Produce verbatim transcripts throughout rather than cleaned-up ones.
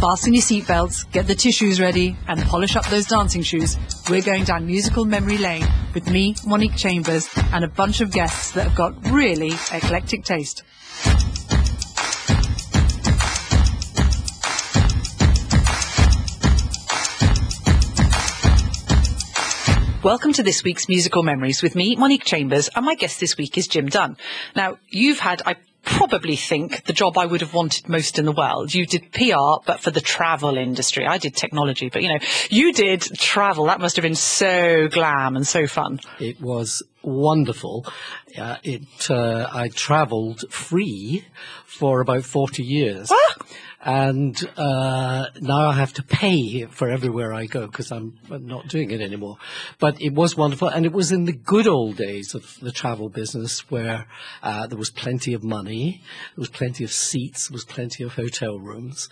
Fasten your seatbelts, get the tissues ready, and polish up those dancing shoes. We're going down musical memory lane with me, Monique Chambers, and a bunch of guests that have got really eclectic taste. Welcome to this week's Musical Memories with me, Monique Chambers, and my guest this week is Jim Dunn. Now, you've had, I probably think, the job I would have wanted most in the world. You did P R, but for the travel industry. I did technology, but, you know, you did travel. That must have been so glam and so fun. It was wonderful. Uh, it uh, I travelled free for about forty years. Ah! And uh, now I have to pay for everywhere I go because I'm not doing it anymore. But it was wonderful. And it was in the good old days of the travel business where uh, there was plenty of money, there was plenty of seats, there was plenty of hotel rooms.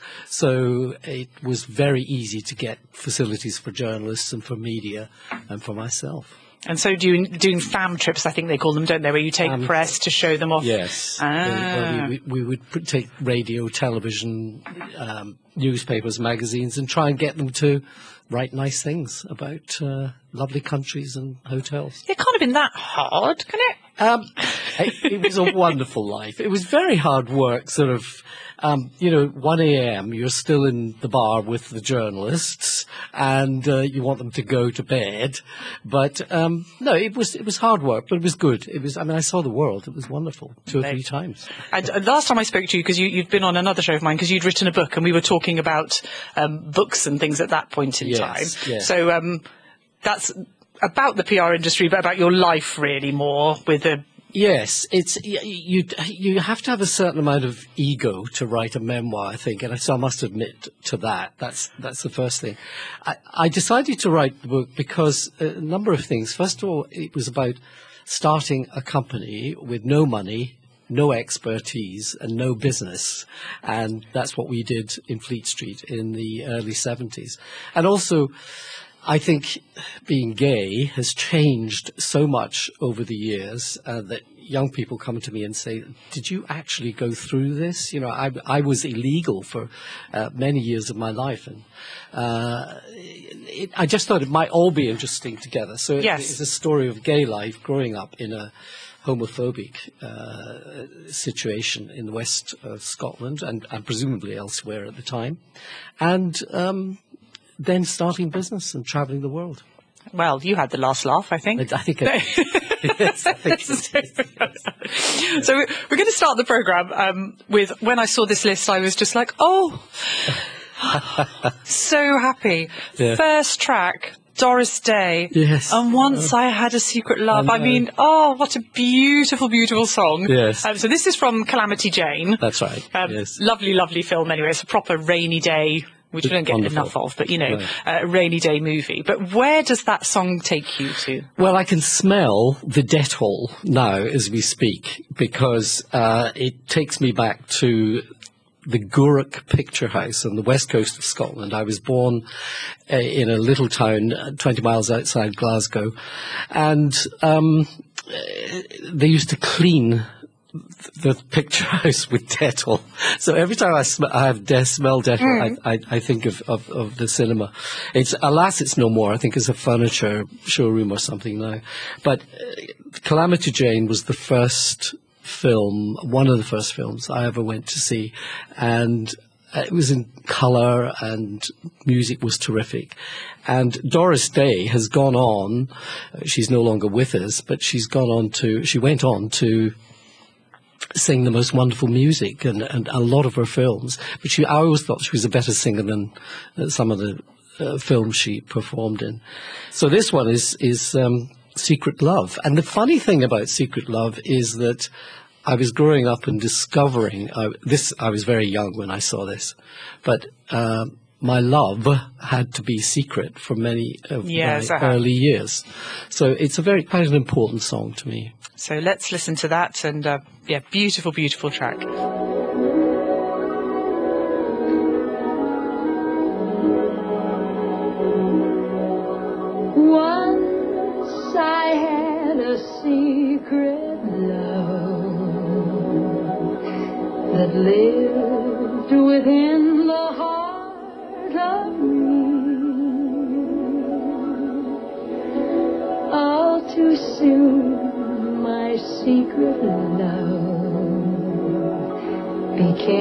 So it was very easy to get facilities for journalists and for media and for myself. And so doing, doing fam trips, I think they call them, don't they, where you take um, press to show them off? Yes. Ah. Uh, well, we, we, we would put, take radio, television, um, newspapers, magazines, and try and get them to write nice things about uh, lovely countries and hotels. It can't have been that hard, can it? Um, it, it was a wonderful life. It was very hard work, sort of, um, you know, one a.m. you're still in the bar with the journalists and uh, you want them to go to bed. But, um, no, it was it was hard work, but it was good. It was, I mean, I saw the world. It was wonderful, two or three times. And uh, last time I spoke to you, because you, you'd been on another show of mine, because you'd written a book, and we were talking about um, books and things at that point in yes, time. Yes. So um, that's about the P R industry, but about your life really more with the... Yes, it's you. You have to have a certain amount of ego to write a memoir, I think, and so I must admit to that. That's that's the first thing. I, I decided to write the book because a number of things. First of all, it was about starting a company with no money, no expertise, and no business, and that's what we did in Fleet Street in the early seventies. And also, I think being gay has changed so much over the years uh, that young people come to me and say, did you actually go through this? You know, I, I was illegal for uh, many years of my life. And uh, it, I just thought it might all be interesting together. So yes. it, it's a story of gay life growing up in a homophobic uh, situation in the west of Scotland and, and presumably elsewhere at the time. And... Um, then starting business and travelling the world. Well, you had the last laugh, I think. I, I think it yes, I think it So we're going to start the programme um, with, when I saw this list, I was just like, oh, so happy. Yeah. First track, Doris Day. Yes. And Once uh, I Had a Secret Love. I, I mean, oh, what a beautiful, beautiful song. Yes. Um, so this is from Calamity Jane. That's right. Um, yes. Lovely, lovely film anyway. It's a proper rainy day, which we don't get Wonderful. enough of, but, you know, Right. a rainy day movie. But where does that song take you to? Well, I can smell the Dettol now as we speak, because uh, it takes me back to the Gourock Picture House on the west coast of Scotland. I was born uh, in a little town uh, twenty miles outside Glasgow, and um, they used to clean the picture house with Dettol. So every time I, sm- I have de- smell Dettol, mm. I, I, I think of, of, of the cinema. It's, alas, it's no more. I think it's a furniture showroom or something now. But uh, Calamity Jane was the first film, one of the first films I ever went to see. And it was in colour and music was terrific. And Doris Day has gone on, she's no longer with us, but she's gone on to, she went on to sing the most wonderful music and, and a lot of her films. But she, I always thought she was a better singer than uh, some of the uh, films she performed in. So this one is, is um, Secret Love. And the funny thing about Secret Love is that I was growing up and discovering, uh, this, I was very young when I saw this, but uh, my love had to be secret for many of yes, my early years. So it's a very, quite an important song to me. So let's listen to that, and uh, yeah, beautiful, beautiful track. Once I had a secret love that lived within the heart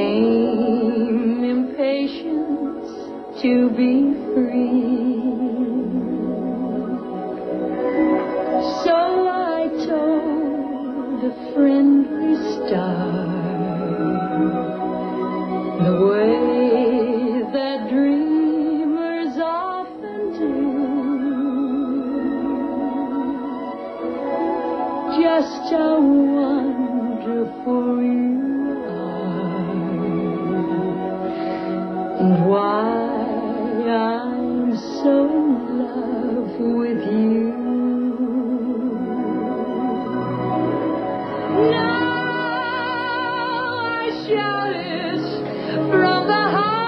came impatience to be free. So I told a friendly star the way that dreamers often do. Just how wonderful you are, and why I'm so in love with you. Now I shout it from the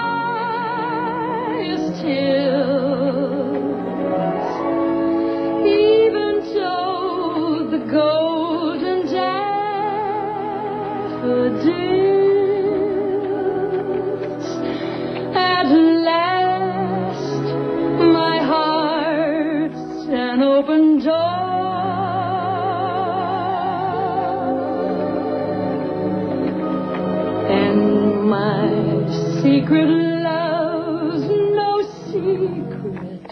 highest hills, even though the golden daffodils. At last, my heart's an open door, and my secret love's no secret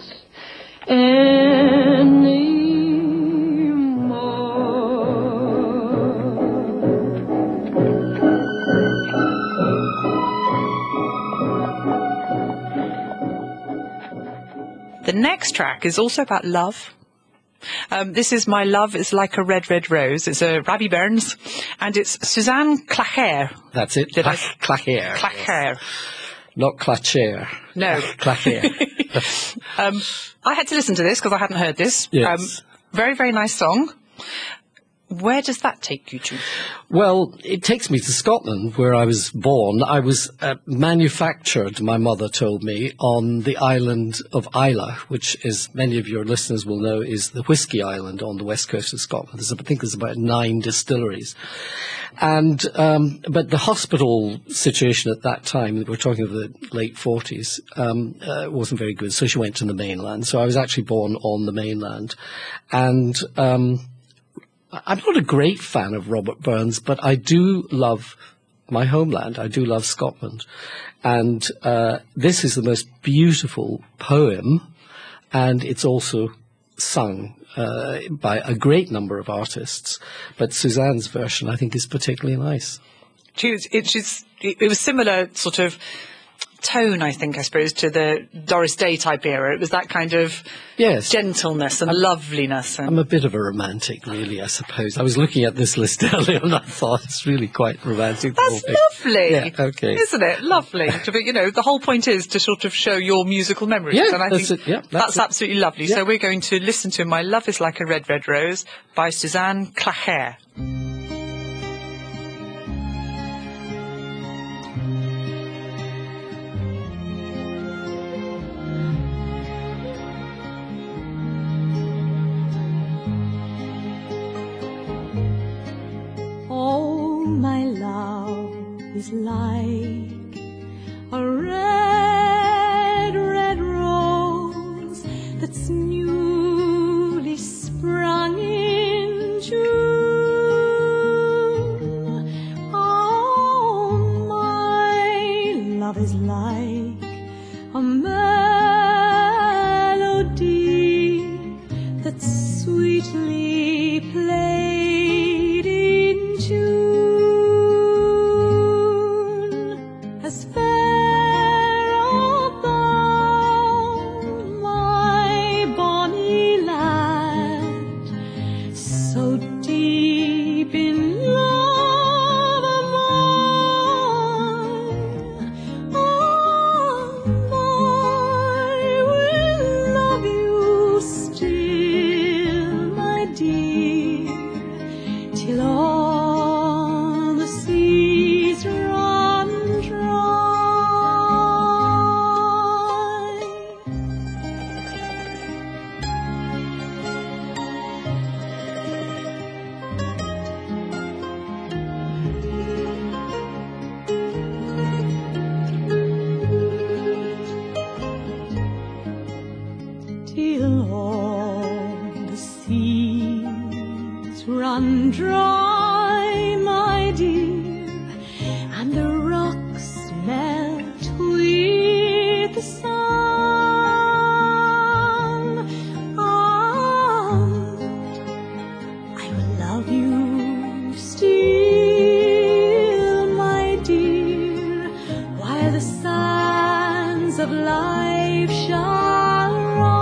The next track is also about love. Um, this is My Love is Like a Red, Red Rose. It's a Rabbie Burns, and it's Suzanne Clacher. That's it. Did I- Clacher. Clacher. Not Clacher. No. Clacher. Um, I had to listen to this because I hadn't heard this. Yes. Um, very, very nice song. Where does that take you to? Well, it takes me to Scotland, where I was born. I was uh, manufactured, my mother told me, on the island of Islay, which, as many of your listeners will know, is the whisky island on the west coast of Scotland. There's, I think there's about nine distilleries. And um, but the hospital situation at that time, we're talking of the late forties, um, uh, wasn't very good. So she went to the mainland. So I was actually born on the mainland. And um I'm not a great fan of Robert Burns, but I do love my homeland. I do love Scotland. And uh, this is the most beautiful poem, and it's also sung uh, by a great number of artists. But Suzanne's version, I think, is particularly nice. She was, it, she's, it was similar sort of tone, I think, I suppose, to the Doris Day type era. It was that kind of Yes. gentleness and loveliness. And I'm a bit of a romantic, really, I suppose. I was looking at this list earlier, and I thought it's really quite romantic. the whole That's thing. lovely. Yeah, okay. Isn't it? Lovely. To be, you know, the whole point is to sort of show your musical memories. Yeah, and I that's think it. Yeah, that's, that's it. absolutely lovely. Yeah. So we're going to listen to My Love is Like a Red, Red Rose by Suzanne Clacher. Oh, my love is like a red, red rose that's newly sprung in June. Oh, my love is like a melody that's sweetly played in tune, as fair above my bonny land, so deep in love am I. Oh, I will love you still, my dear, till all the seas run dry. where the sands of life shall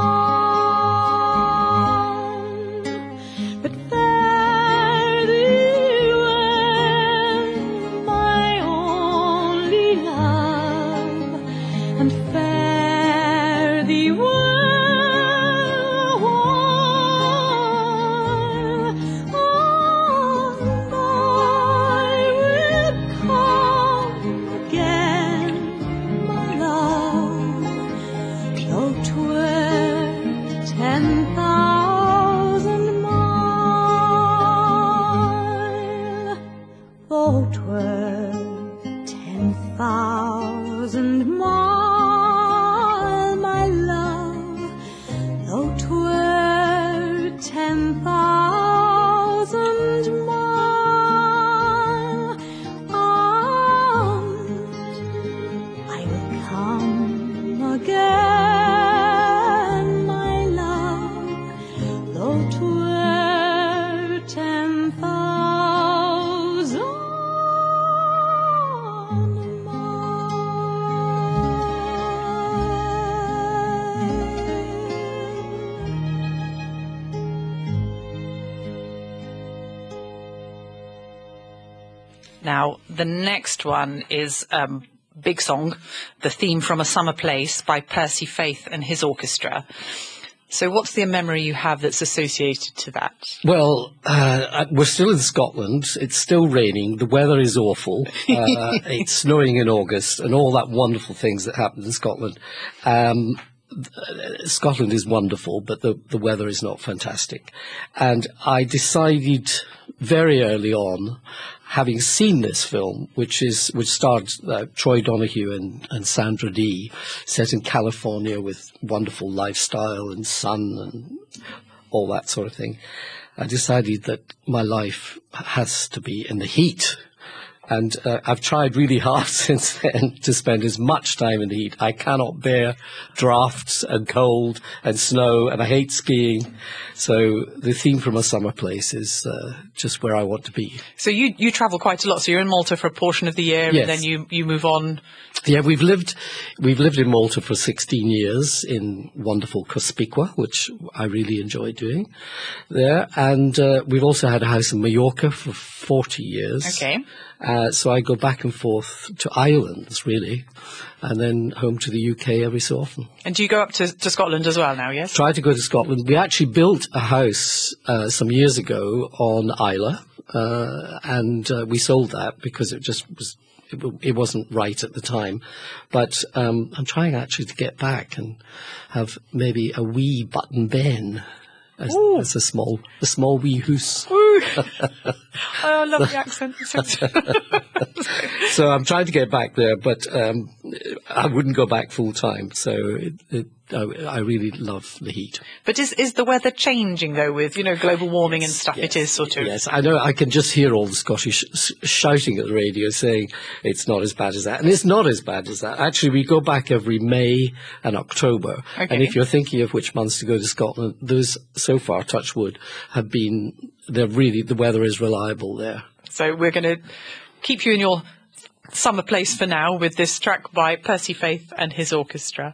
run. But fare thee well, my only love, and fare thee well. Though 'twere ten thousand mile, my love, though 'twere ten thousand mile, ah, I will come again, my love, though 'twere ten thousand. Now, the next one is um, big song, the theme from A Summer Place by Percy Faith and his orchestra. So what's the memory you have that's associated to that? Well, uh, we're still in Scotland. It's still raining. The weather is awful. Uh, it's snowing in August and all that wonderful things that happen in Scotland. Um, Scotland is wonderful, but the, the weather is not fantastic. And I decided very early on, having seen this film, which is which starred uh, Troy Donahue and, and Sandra Dee, set in California with wonderful lifestyle and sun and all that sort of thing, I decided that my life has to be in the heat. And uh, I've tried really hard since then to spend as much time in the heat. I cannot bear drafts and cold and snow, and I hate skiing. So the theme from A Summer Place is uh, just where I want to be. So you, you travel quite a lot. So you're in Malta for a portion of the year, Yes. and then you, you move on. Yeah, we've lived we've lived in Malta for sixteen years in wonderful Cospicua, which I really enjoy doing there. And uh, we've also had a house in Mallorca for forty years. Okay. Uh, so I go back and forth to islands, really, and then home to the U K every so often. And do you go up to, to Scotland as well now, yes? Try to go to Scotland. We actually built a house uh, some years ago on Islay, uh, and uh, we sold that because it just was it, w- it wasn't right at the time. But um, I'm trying actually to get back and have maybe a wee Button Ben as, as a small a small wee hoose. Ooh. Oh, I love the accent. So I'm trying to get back there, but um, I wouldn't go back full time. So it, it, I, I really love the heat. But is is the weather changing though with, you know, global warming and stuff? It is sort of. Yes, I know. I can just hear all the Scottish sh- shouting at the radio saying it's not as bad as that. And it's not as bad as that. Actually, we go back every May and October. Okay. And if you're thinking of which months to go to Scotland, those so far, touch wood, have been, they're really, the weather is reliable there. So we're going to keep you in your summer place for now with this track by Percy Faith and his orchestra.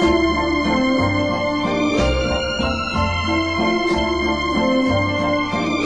Thank you.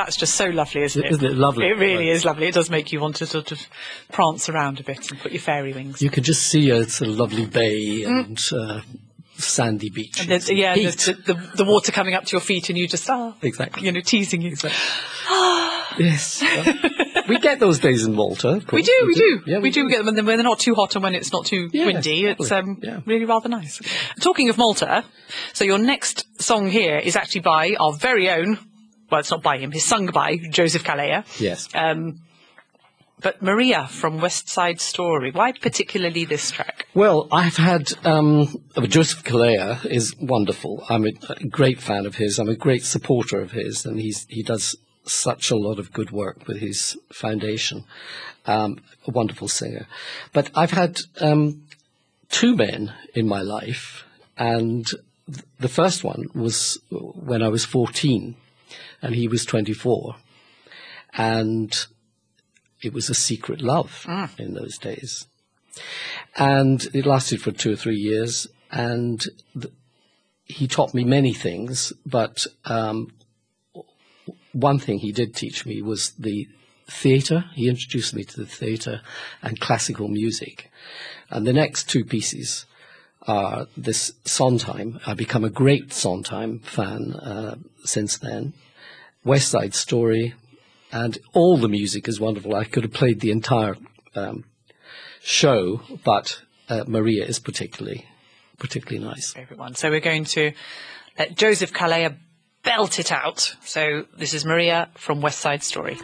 that's just so lovely, isn't it? Isn't it lovely? It really Right. is lovely. It does make you want to sort of prance around a bit and put your fairy wings. You could just see a sort of lovely bay and uh, sandy beach. And there's, yeah, Heat. there's the, the, the water coming up to your feet and you just, ah, Exactly. you know, teasing you. Yes. Well, we get those days in Malta. Of course. We do, we do. Yeah, we do get them when they're, when they're not too hot and when it's not too Yes, windy. It's um, yeah. really rather nice. Talking of Malta, so your next song here is actually by our very own, well, it's not by him, it's sung by Joseph Calleja. Yes. Um, but Maria from West Side Story. Why particularly this track? Well, I've had um, Joseph Calleja is wonderful. I'm a, a great fan of his. I'm a great supporter of his, and he's he does such a lot of good work with his foundation. Um, a wonderful singer. But I've had um, two men in my life, and th- the first one was when I was fourteen, and he was twenty-four, and it was a secret love Mm. in those days. And it lasted for two or three years, and th- he taught me many things, but um, one thing he did teach me was the theatre. He introduced me to the theatre and classical music. And the next two pieces are this Sondheim. I've become a great Sondheim fan uh, since then. West Side Story, and all the music is wonderful. I could have played the entire um, show, but uh, Maria is particularly, particularly nice. Favourite one. So we're going to let Joseph Calleja belt it out. So this is Maria from West Side Story.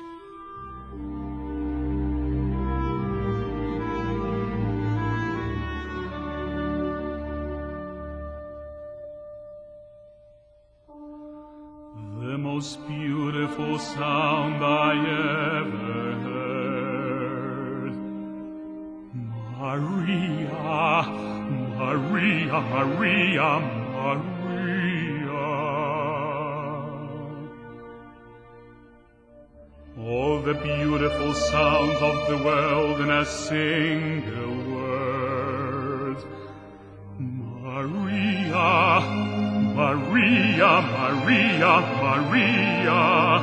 The most beautiful sound I ever heard. Maria, Maria, Maria, Maria. All the beautiful sounds of the world in a single word. Maria, Maria, Maria, Maria.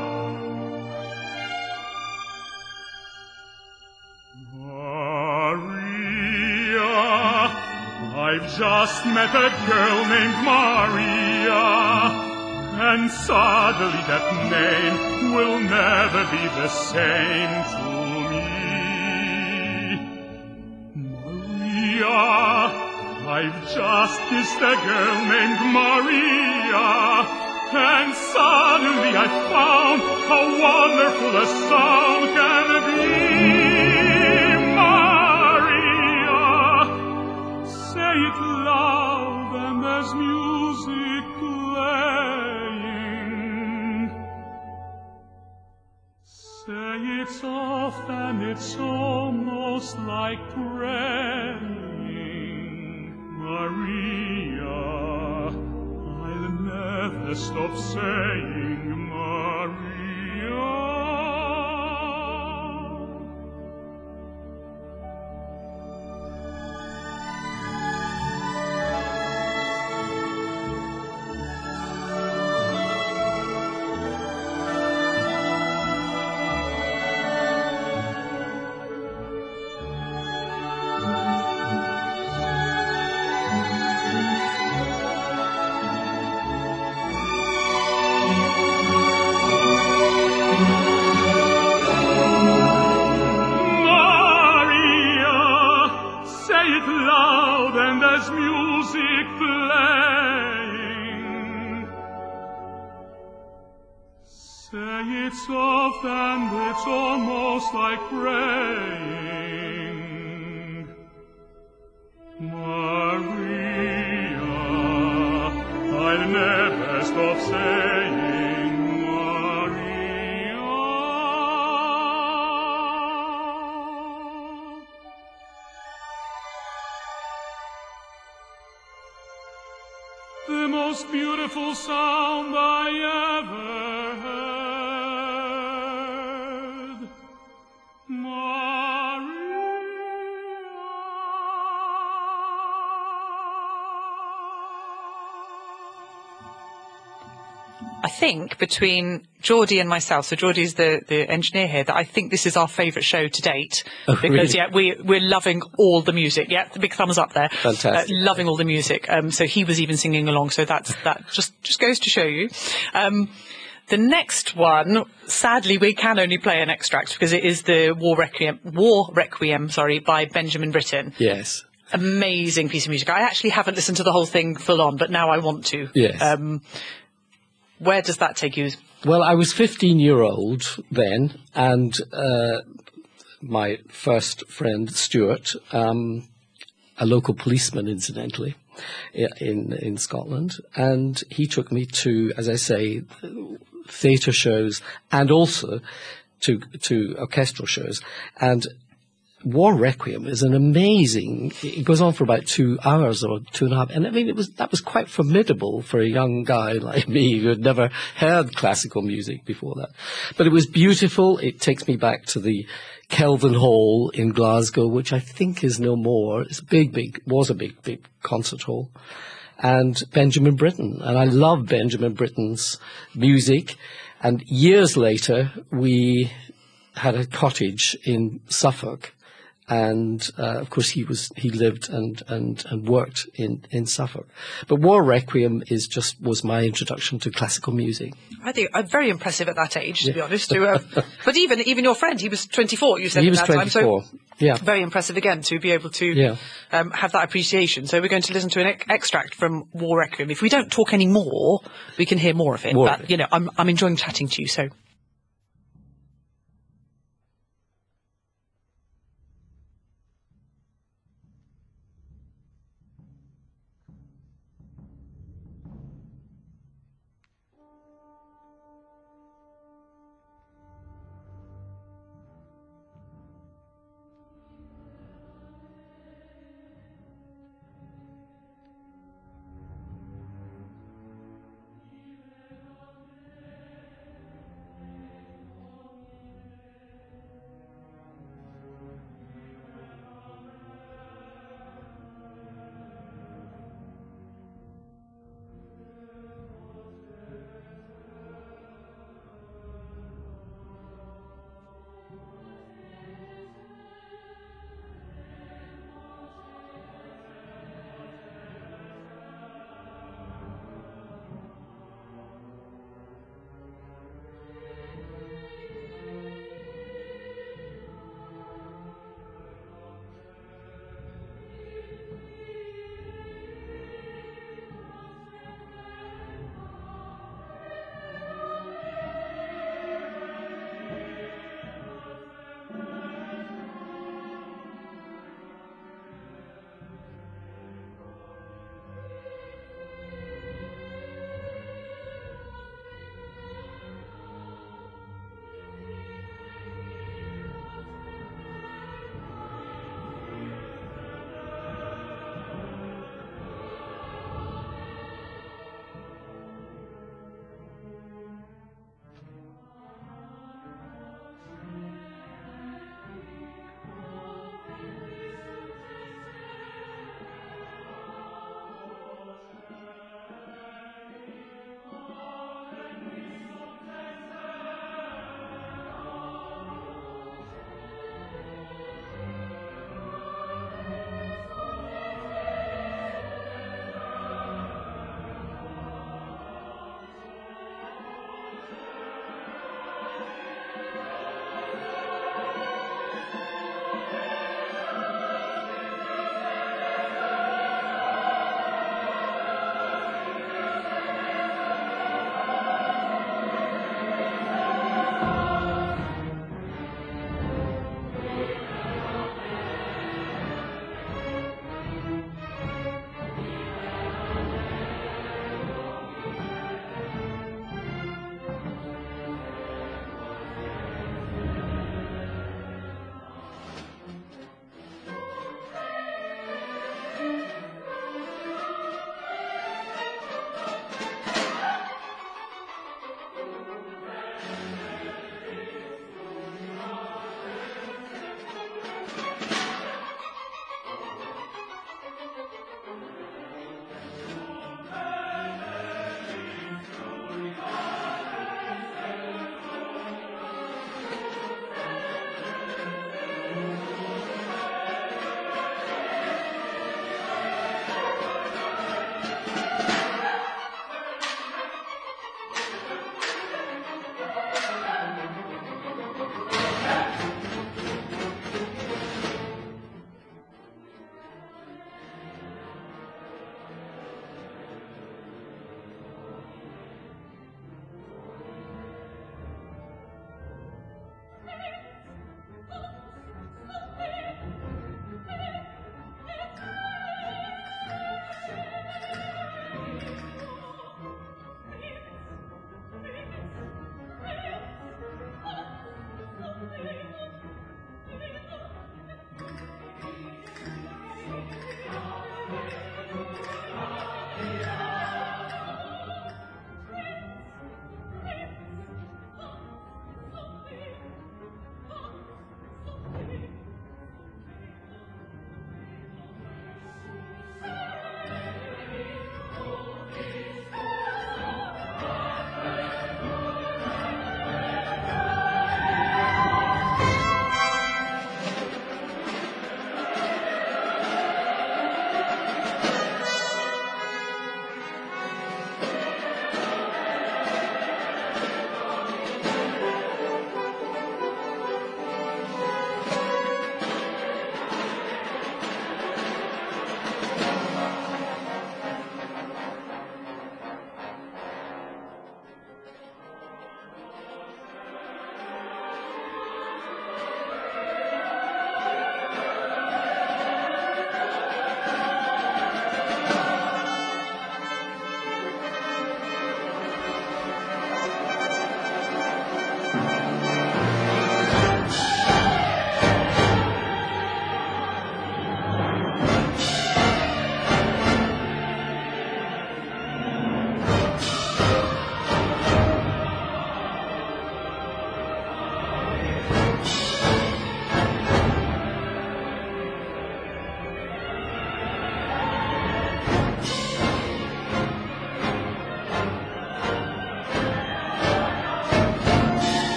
Maria, I've just met a girl named Maria, and suddenly that name will never be the same to me. Maria, I've just kissed a girl named Maria, and suddenly I found how wonderful a sound can be. Maria, say it loud and there's music playing. Say it soft and it's almost like praying. Maria, I'll never stop saying Maria. Say it soft and it's almost like praying. Maria, I'll never stop saying Maria. The most beautiful sound I ever heard. I think between Geordie and myself, so Geordie's the, the engineer here, that I think this is our favourite show to date. Oh, because, really? yeah, we, we're loving all the music. Yeah, the big thumbs up there. Fantastic. Uh, loving all the music. Um, so he was even singing along, so that's, that just, just goes to show you. Um, the next one, sadly, we can only play an extract because it is the War Requiem, War Requiem, sorry, by Benjamin Britten. Yes. Amazing piece of music. I actually haven't listened to the whole thing full on, but now I want to. Yes. Um, where does that take you? Well, I was fifteen year old then, and uh, my first friend, Stuart, um, a local policeman, incidentally, in in Scotland, and he took me to, as I say, theatre shows and also to to orchestral shows. And War Requiem is an amazing. It goes on for about two hours or two and a half, and I mean, it was that was quite formidable for a young guy like me who had never heard classical music before that. But it was beautiful. It takes me back to the Kelvin Hall in Glasgow, which I think is no more. It's a big, big was a big, big concert hall, and Benjamin Britten, and I love Benjamin Britten's music. And years later, we had a cottage in Suffolk. And, uh, of course, he was, he lived and, and, and worked in, in Suffolk. But War Requiem is just, was my introduction to classical music. I think I'm very impressive at that age, to be honest. To, uh, but even, even your friend, he was twenty-four, you said He at was that time. twenty-four. So yeah. Very impressive again to be able to, Yeah. um, have that appreciation. So we're going to listen to an ex- extract from War Requiem. If we don't talk any more, we can hear more of it. More but, of it. you know, I'm, I'm enjoying chatting to you, so.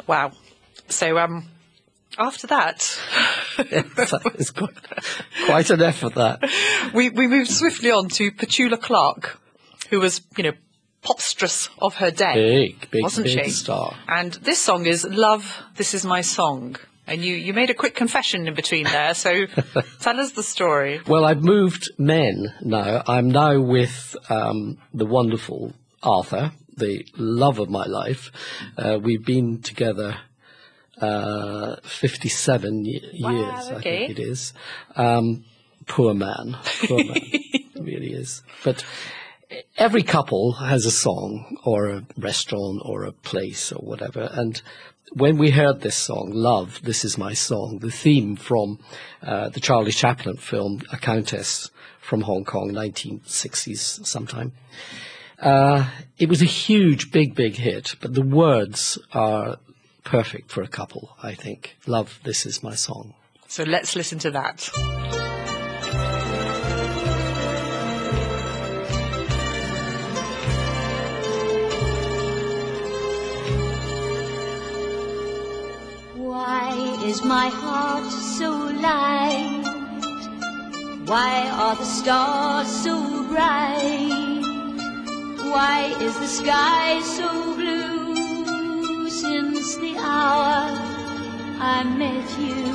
Wow. So, um, after that, that is quite, quite an effort, that. we, we moved swiftly on to Petula Clark, who was, you know, popstress of her day. Big, big, wasn't big she? star. And this song is Love, This Is My Song. And you, you made a quick confession in between there, so tell us the story. Well, I've moved men now. I'm now with um, the wonderful Arthur, the love of my life. Uh, we've been together uh, fifty-seven y- Wow, years, I okay. think it is. Um, poor man, poor man, really is. But every couple has a song or a restaurant or a place or whatever. And when we heard this song, Love, This Is My Song, the theme from uh, the Charlie Chaplin film, A Countess from Hong Kong, nineteen sixties sometime, uh, it was a huge, big, big hit. But the words are perfect for a couple, I think. Love, This Is My Song. So let's listen to that. Why is my heart so light? Why are the stars so bright? Why is the sky so blue since the hour I met you?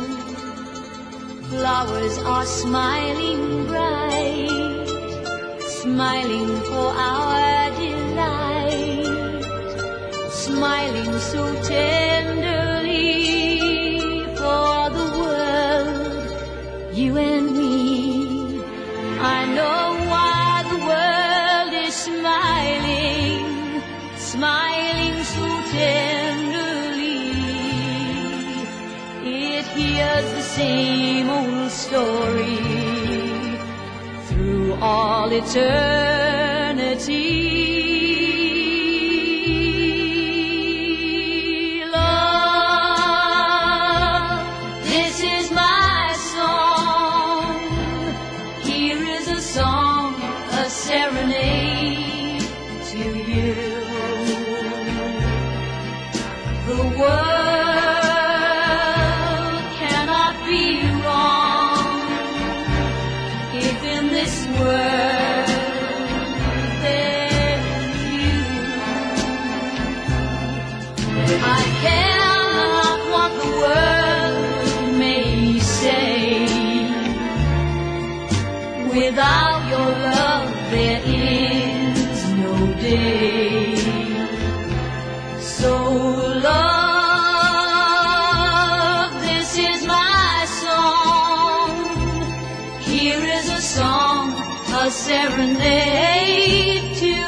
Flowers are smiling bright, smiling for our delight, smiling so tenderly for the world, you and me. I know why the world is smiling, smiling so tenderly. It hears the same old story through all eternity. Without your love, there is no day. So love, this is my song. Here is a song, a serenade to you.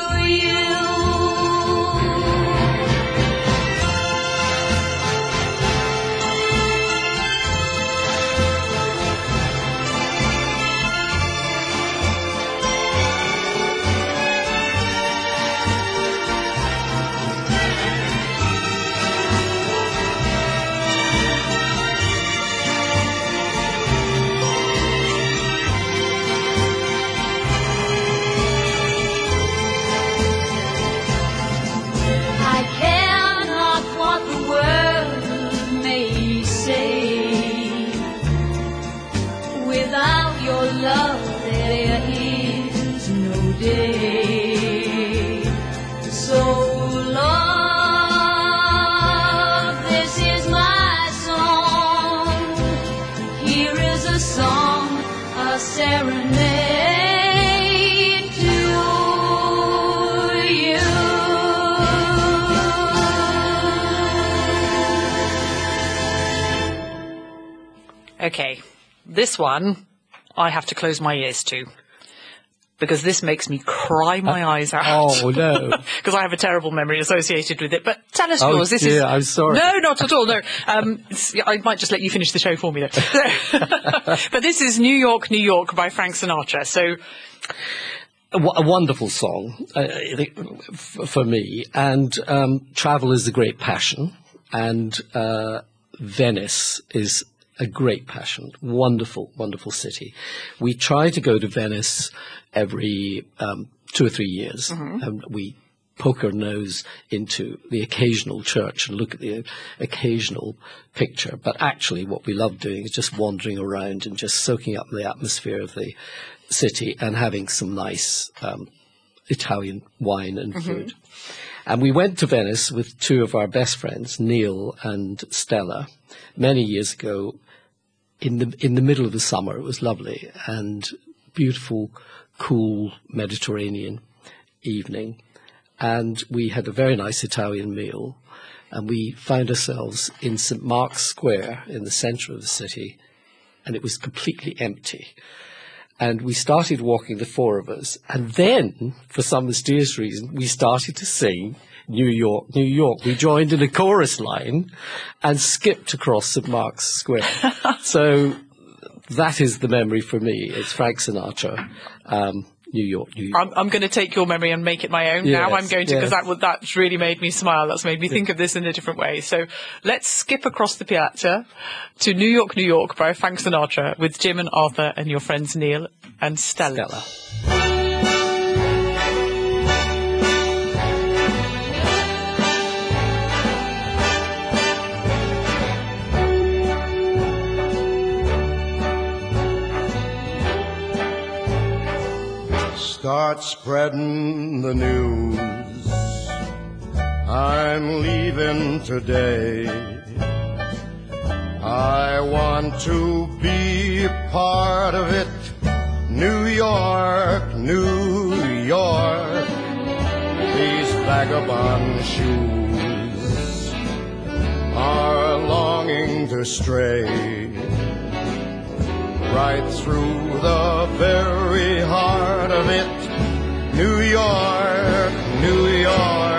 Serenade to you. Okay, this one I have to close my ears to, because this makes me cry my uh, eyes out. Oh, no. Because I have a terrible memory associated with it. But tell us oh, yours. This dear, is I'm sorry. No, not at all, no. Um, I might just let you finish the show for me, though. But this is New York, New York by Frank Sinatra. So, A, w- a wonderful song uh, f- for me. And um, travel is a great passion. And uh, Venice is a great passion. Wonderful, wonderful city. We try to go to Venice every um, two or three years. Mm-hmm. And we poke our nose into the occasional church and look at the occasional picture. But actually what we love doing is just wandering around and just soaking up the atmosphere of the city and having some nice um, Italian wine and Mm-hmm. food. And we went to Venice with two of our best friends, Neil and Stella, many years ago in the in the middle of the summer. It was lovely and beautiful, cool Mediterranean evening. And we had a very nice Italian meal, and we found ourselves in Saint Mark's Square in the center of the city, and it was completely empty. And we started walking, the four of us, and then, for some mysterious reason, we started to sing New York, New York. We joined in a chorus line and skipped across Saint Mark's Square. So that is the memory for me. It's Frank Sinatra, um, New York, New York. I'm, I'm going to take your memory and make it my own. Yes, now I'm going to, because yes. that would, that's really made me smile. That's made me think of this in a different way. So let's skip across the piazza to New York, New York by Frank Sinatra with Jim and Arthur and your friends Neil and Stella. Stella. Start spreading the news. I'm leaving today. I want to be part of it. New York, New York. These vagabond shoes are longing to stray right through the very heart of it. New York, New York.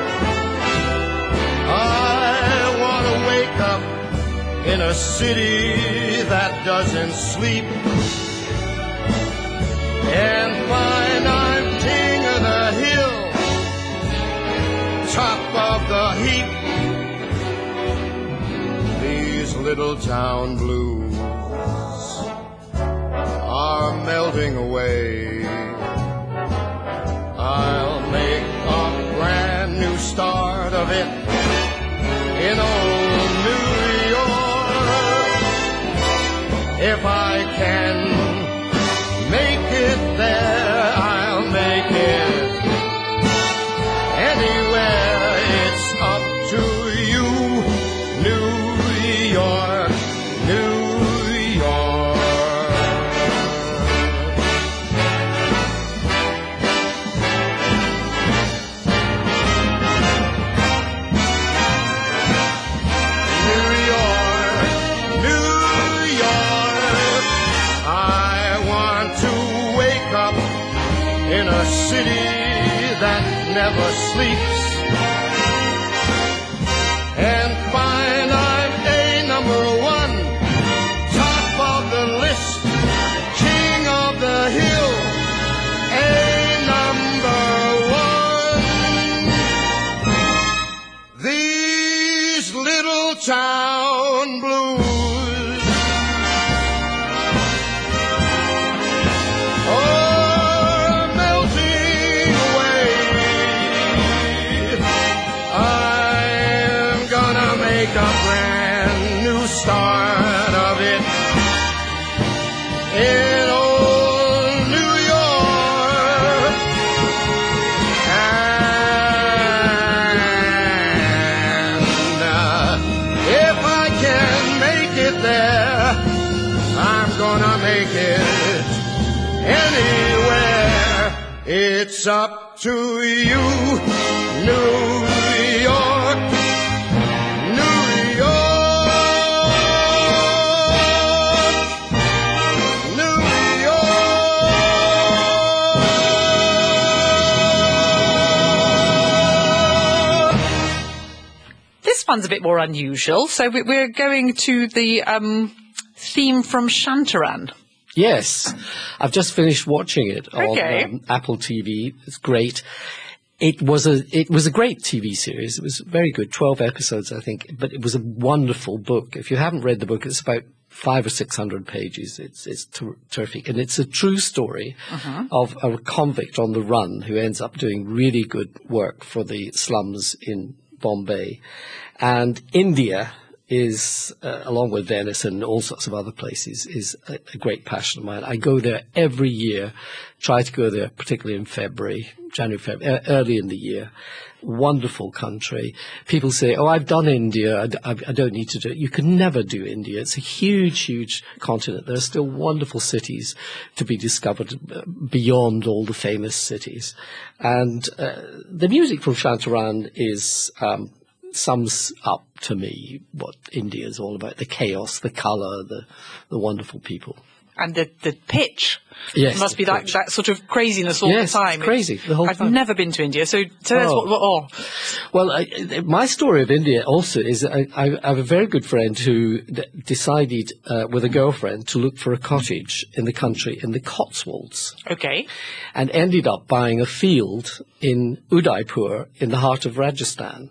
I want to wake up in a city that doesn't sleep and find I'm king of the hill, top of the heap. These little town blues are melting away. I'll make a brand new start of it in old New York. If I can make it there, I'll make it anywhere. It's up to you, New York, New York. In a city that never sleeps and find I'm a number one, top of the list, king of the hill, a number one. These little town blues a brand new start of it in old New York. And uh, if I can make it there, I'm gonna make it anywhere. It's up to you, New York. This one's a bit more unusual, so we- we're going to the um, theme from Shantaran. Yes, I've just finished watching it Okay. on um, Apple T V. It's great. It was a it was a great T V series. It was very good, twelve episodes, I think. But it was a wonderful book. If you haven't read the book, it's about five or six hundred pages. It's it's ter- terrific, and it's a true story uh-huh. of a convict on the run who ends up doing really good work for the slums in Bombay. And India is, uh, along with Venice and all sorts of other places, is a, a great passion of mine. I go there every year, try to go there, particularly in February, January, February, early in the year. Wonderful country. People say, oh, I've done India, I, I, I don't need to do it. You can never do India. It's a huge, huge continent. There are still wonderful cities to be discovered beyond all the famous cities. And uh, the music from Shantaran is... Um, sums up to me what India is all about: the chaos, the colour, the the wonderful people. And the, the pitch. Yes. It must be that, that sort of craziness all yes, the time. It's crazy, the whole I've time. never been to India, so, so that's oh. what, what oh. Well, I, my story of India also is I, I have a very good friend who d- decided uh, with a girlfriend to look for a cottage in the country, in the Cotswolds. Okay. And ended up buying a field in Udaipur, in the heart of Rajasthan.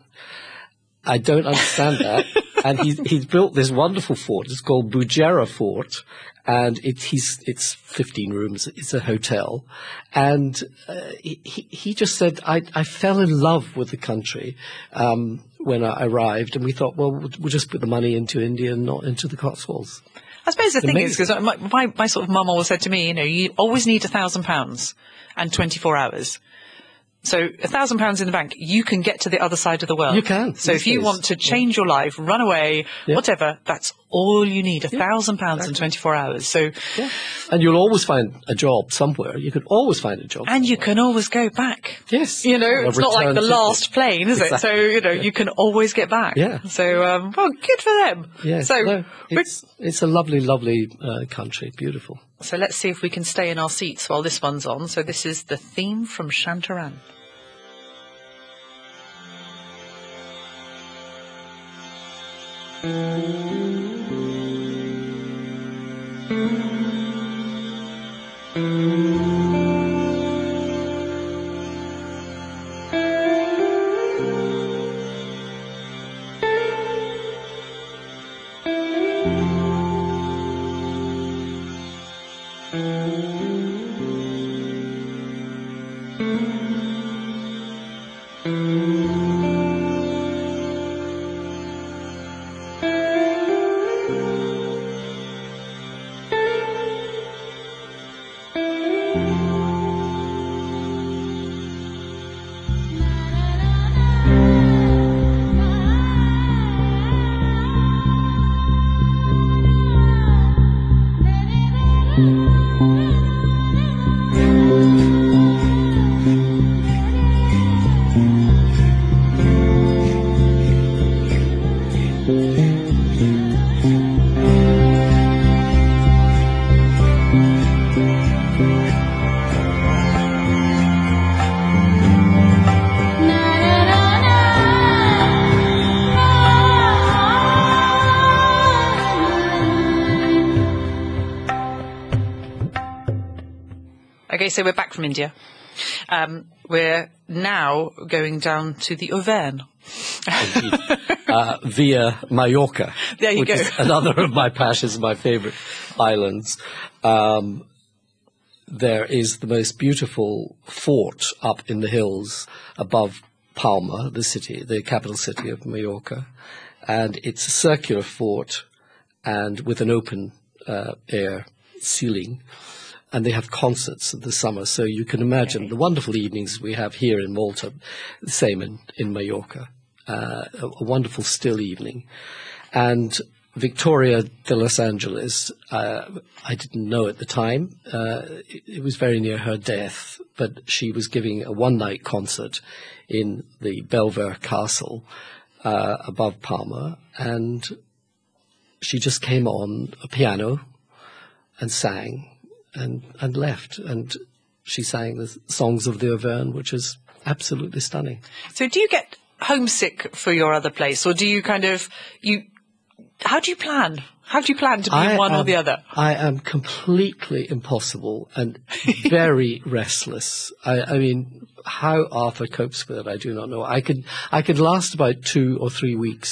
I don't understand that. And he's, he's built this wonderful fort. It's called Bujera Fort. And it, he's, it's fifteen rooms. It's a hotel. And uh, he, he just said, I, I fell in love with the country um, when I arrived. And we thought, well, we'll just put the money into India and not into the Cotswolds. I suppose the thing Amazing. is, because my, my, my sort of mum always said to me, you know, you always need a thousand pounds and twenty-four hours. So a thousand pounds in the bank, you can get to the other side of the world. You can. So if you days. want to change yeah. your life, run away, yeah. whatever, that's all you need, a yeah, thousand pounds in twenty-four hours. So, yeah. And you'll always find a job somewhere. You can always find a job. And somewhere. You can always go back. Yes. You know, it's not like the last plane, is exactly. it? So, you know, yeah. you can always get back. Yeah. So, um, well, good for them. Yes. So, no, it's, it's a lovely, lovely uh, country. Beautiful. So let's see if we can stay in our seats while this one's on. So this is the theme from Shantaran. Okay, so we're back from India. Um, we're now going down to the Auvergne. uh, via Mallorca. There you which go. Is another of my passions, my favourite islands. Um, there is the most beautiful fort up in the hills above Palma, the city, the capital city of Mallorca. And it's a circular fort and with an open uh, air ceiling. And they have concerts in the summer, so you can imagine the wonderful evenings we have here in Malta, the same in, in Mallorca, uh, a, a wonderful still evening. And Victoria de Los Angeles, uh, I didn't know at the time, uh, it, it was very near her death, but she was giving a one-night concert in the Belver Castle uh, above Palma, and she just came on a piano and sang. And, and left, and she sang the songs of the Auvergne, which is absolutely stunning. So do you get homesick for your other place, or do you kind of, you? how do you plan? How do you plan to be I one am, or the other? I am completely impossible and very restless. I, I mean, how Arthur copes with it, I do not know. I could, I could last about two or three weeks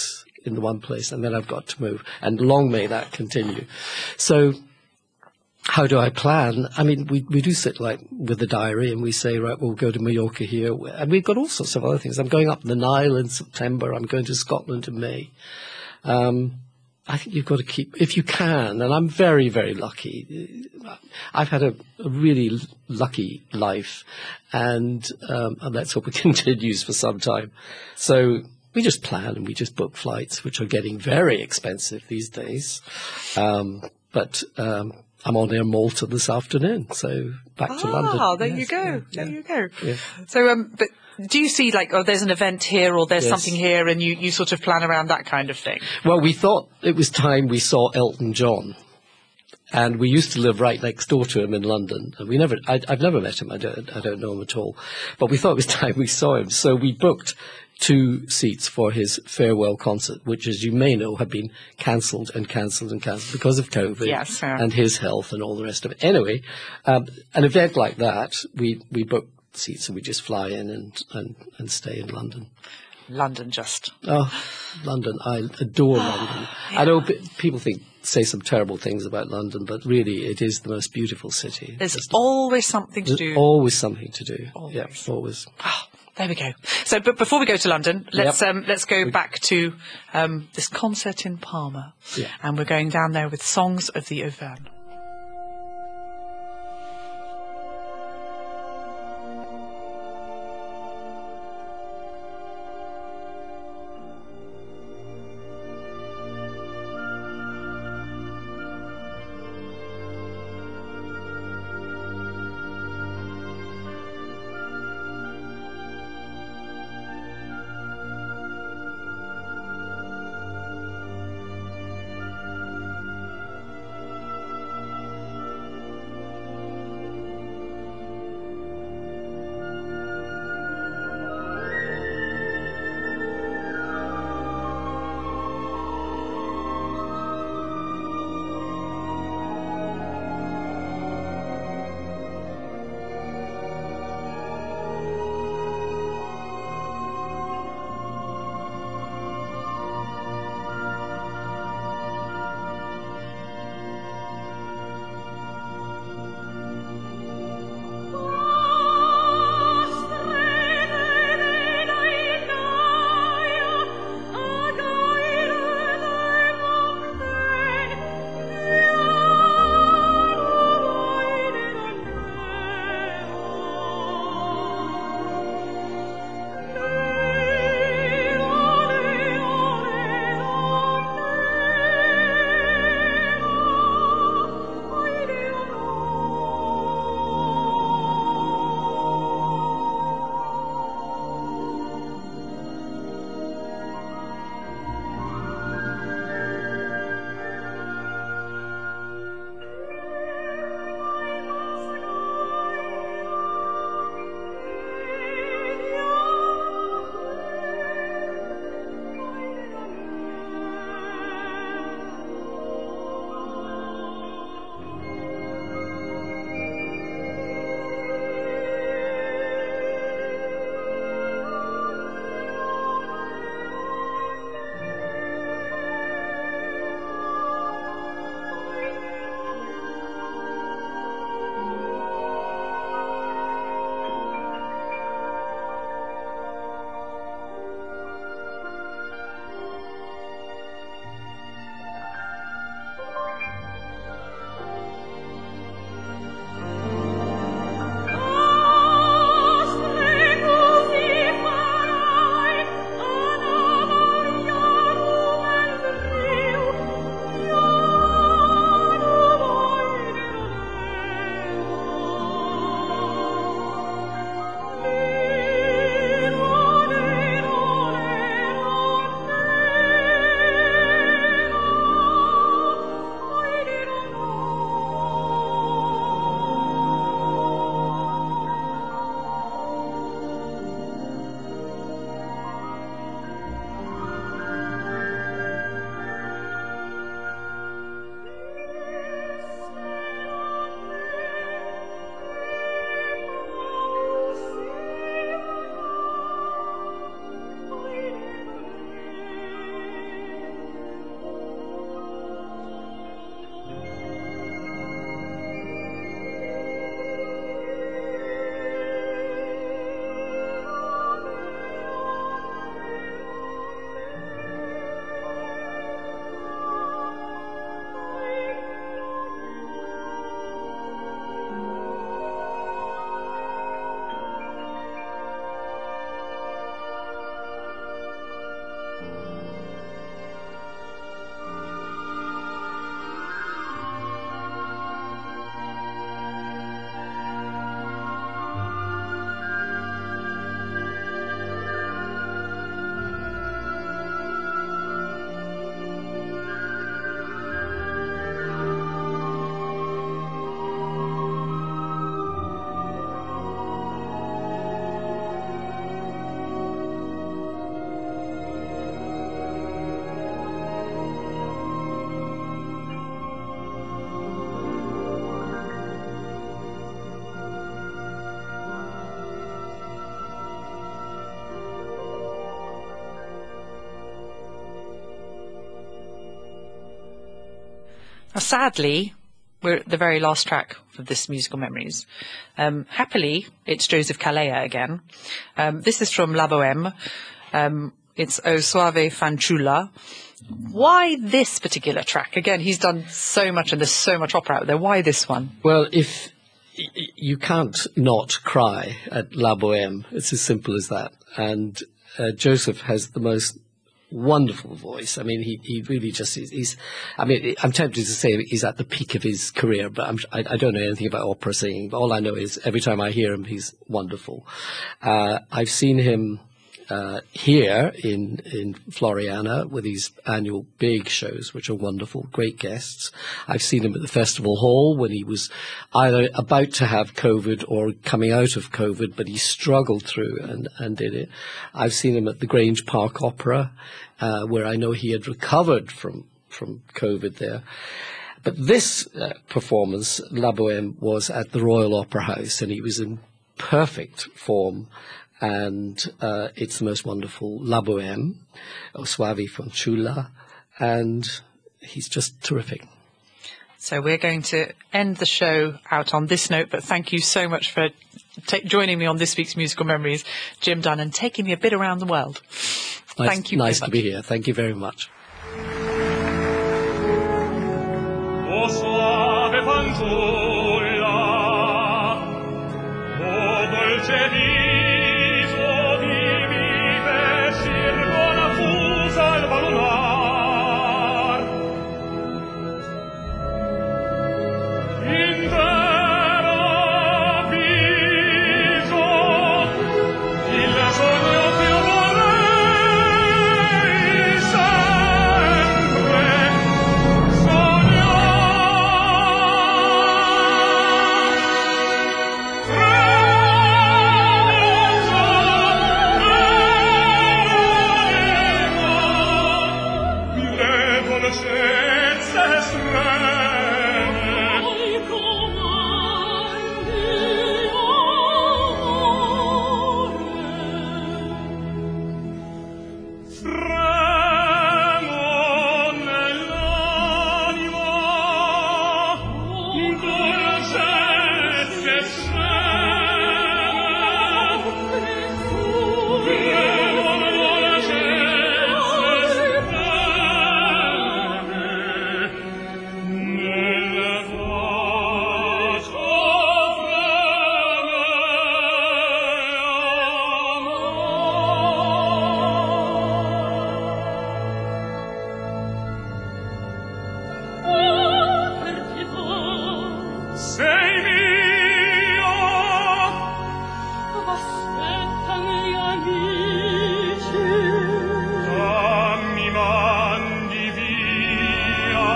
in the one place, and then I've got to move. And long may that continue. So how do I plan? I mean, we, we do sit like with the diary and we say, right, we'll go to Mallorca here. And we've got all sorts of other things. I'm going up the Nile in September. I'm going to Scotland in May. Um, I think you've got to keep, if you can, and I'm very, very lucky. I've had a, a really l- lucky life, and, um, and let's hope it continues for some time. So we just plan and we just book flights, which are getting very expensive these days. Um, but um, I'm on Air Malta this afternoon, so back to London. Ah, there Yes, you go. yeah, there yeah. you go. Yeah. So, um, but do you see like, oh, there's an event here or there's Yes. something here, and you, you sort of plan around that kind of thing? Well, we thought it was time we saw Elton John. And we used to live right next door to him in London. And we never, I, I've never met him. I don't, I don't know him at all. But we thought it was time we saw him. So we booked two seats for his farewell concert, which, as you may know, have been cancelled and cancelled and cancelled because of COVID Yes, yeah. and his health and all the rest of it. Anyway, um, an event like that, we, we book seats and we just fly in and, and, and stay in London. London just. Oh, London. I adore London. I know p- people think, say some terrible things about London, but really it is the most beautiful city. There's Just- always something to there's do. always something to do. Always. Yeah, always. Ah, there we go. So, but before we go to London, let's Yep. um, let's go back to um, this concert in Parma, Yeah. and we're going down there with Songs of the Auvergne. Sadly, we're at the very last track of this Musical Memories. Um, happily, it's Joseph Calleja again. Um, this is from La Bohème. Um, it's O Suave Fanciulla. Why this particular track? Again, he's done so much and there's so much opera out there. Why this one? Well, if y- y- you can't not cry at La Bohème, it's as simple as that. And uh, Joseph has the most wonderful voice. I mean, he, he really just is, he's, I mean, I'm tempted to say he's at the peak of his career, but I'm, I, I don't know anything about opera singing. But all I know is every time I hear him, he's wonderful. Uh, I've seen him uh, here in, in Floriana with his annual big shows, which are wonderful, great guests. I've seen him at the Festival Hall when he was either about to have COVID or coming out of COVID, but he struggled through and, and did it. I've seen him at the Grange Park Opera, uh, where I know he had recovered from, from COVID there. But this uh, performance, La Bohème, was at the Royal Opera House, and he was in perfect form. And uh, it's the most wonderful La Bohème, O Suave Fanciulla, and he's just terrific. So we're going to end the show out on this note, but thank you so much for ta- joining me on this week's Musical Memories, Jim Dunn, and taking me a bit around the world. Nice, Thank you very Nice much. to be here. Thank you very much. O suave fanciulla, o dolce viso di vive circola fusa al balunar. Intero viso, il sogno che vorrei sempre sei mio, Aspettano gli amici. ah, mi mandi via.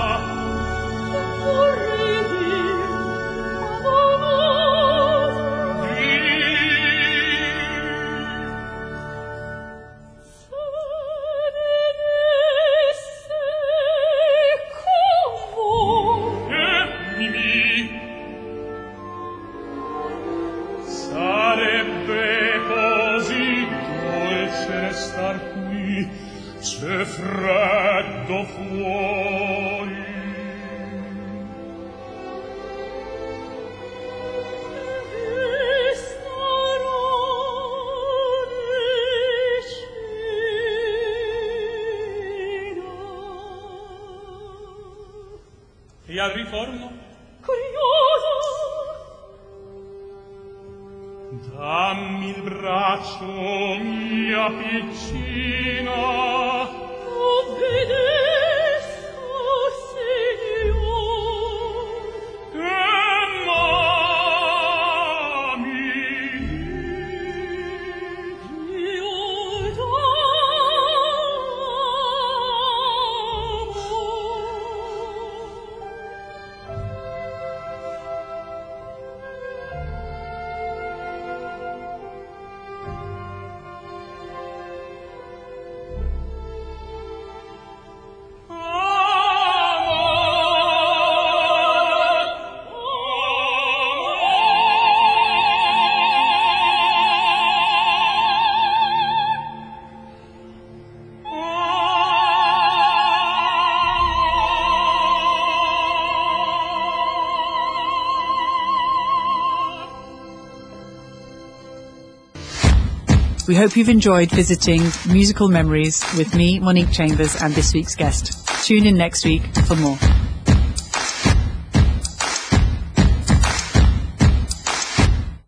Vorrei dir, amoroso, se venisse con voi. Eh, Mimì, sarebbe così dolce star qui, c'è freddo fuori. E al ritorno? Curioso, Dammi il braccio, mia piccina. obbedisco, Signor. E mami. Io t'amo. We hope you've enjoyed visiting Musical Memories with me, Monique Chambers, and this week's guest. Tune in next week for more.